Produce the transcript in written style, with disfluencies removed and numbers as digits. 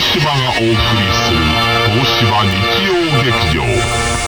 東芝がお送りする東芝日曜劇場。